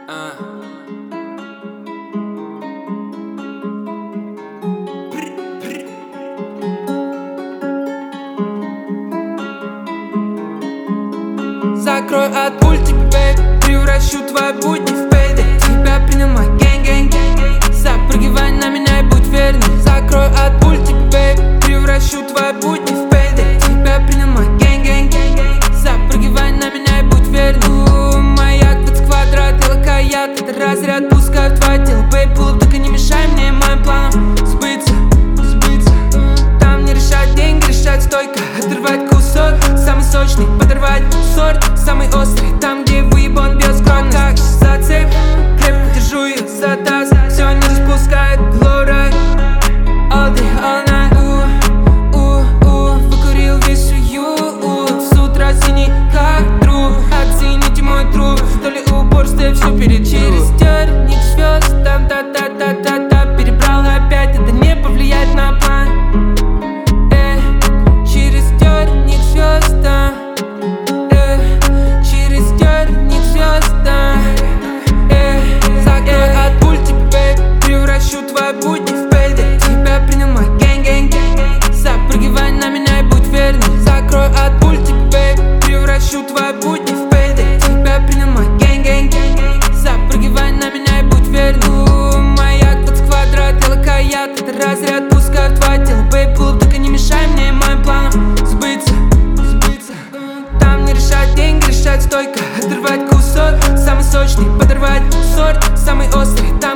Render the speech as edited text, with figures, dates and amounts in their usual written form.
Закрой от пульти, бэйб, превращу твои будни в пейдэй. Тебя принимай, гэнг-гэнг, запрыгивай на меня и будь верным. Закрой от пульти, бэйб, превращу твои будни в пейдэй. Тебя принимай, гэнг-гэнг, запрыгивай на меня и будь верным. Маяк, 20 квадрат, лакаят, это разряд, пускай в твое тело. Бэйб, пулап, только не мешай мне и моим планам сбыться. Там не решать деньги, решать стойко. Отрывать кусок, самый сочный, подорвать сорт, самый острый. Там, где выебан бескровно, как за цепь, крепко держу ее за таз. Все не распускает глорай. All day, all night, выкурил весь уют. С утра синий, как труп. Оцените мой труп, то ли упорство, я все перечу. Через терник звезд, там та-та-та-та-та. Перебрал опять, это не повлияет на план. Через терник звезд, через терник звезд. Закрой от пульти, бэйб, превращу твои будни в пейдэй. Тебя принимай, гэнг-гэнг, запрыгивай на меня и будь верным. Закрой от пульти, бэйб, превращу твои будни в пейдэй. Тебя принимай, гэнг-гэнг, запрыгивай на меня и будь верным. Маяк, 20 квадрат, я лакаят, это разряд, пускай в твое тело. Бэйб, пулап, только не мешай мне и моим планам сбыться. Там не решать деньги, решать стойко. Отрывать кусок, самый сочный, подорвать сорт, самый острый.